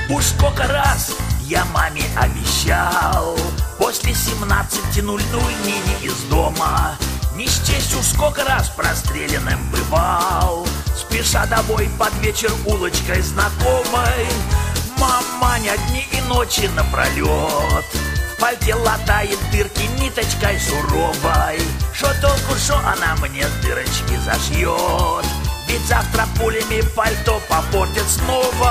Уж сколько раз я маме обещал, после 17:00 не из дома. Не счесть уж сколько раз простреленным бывал, спеша домой под вечер улочкой знакомой. Маманя дни и ночи напролет в пальте латает дырки ниточкой суровой. Шо толку, шо она мне дырочки зашьет, ведь завтра пулями пальто попортит снова.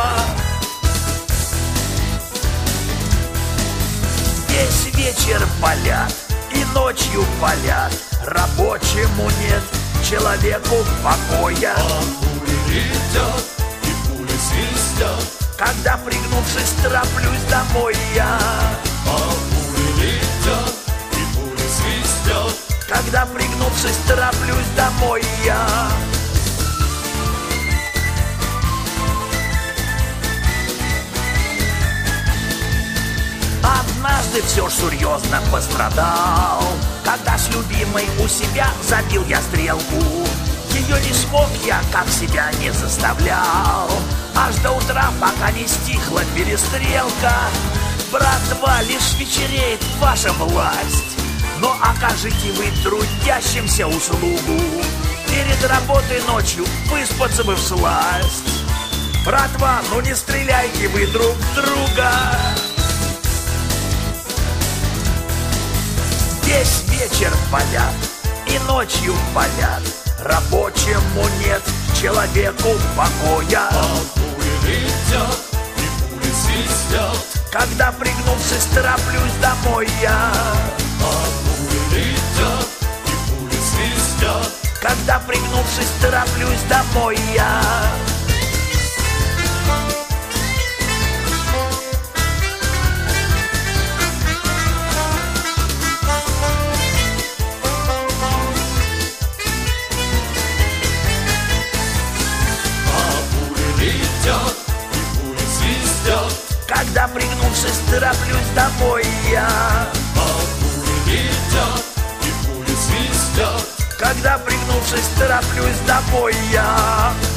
Весь вечер палят и ночью палят, рабочему нет, человеку покоя. А пули летят и пули свистят, когда, пригнувшись, тороплюсь домой я. а пули летят и пули свистят, Когда, пригнувшись, тороплюсь домой я. Однажды все ж серьезно пострадал, когда с любимой у себя забил я стрелку. Ее не смог я, как себя не заставлял, аж до утра, пока не стихла перестрелка. Братва, лишь вечереет ваша власть, но окажите вы трудящимся услугу. Перед работой ночью выспаться бы всласть. Братва, ну не стреляйте вы друг в друга. Весь вечер палят и ночью палят, рабочему нет, человеку покоя. а пули летят и пули свистят, Когда, пригнувшись, тороплюсь домой я. а пули летят и пули свистят, Когда, пригнувшись, тороплюсь домой я. летят и пули свистят, Когда, пригнувшись, тороплюсь домой я. а пули летят и пули свистят, Когда, пригнувшись, тороплюсь домой я.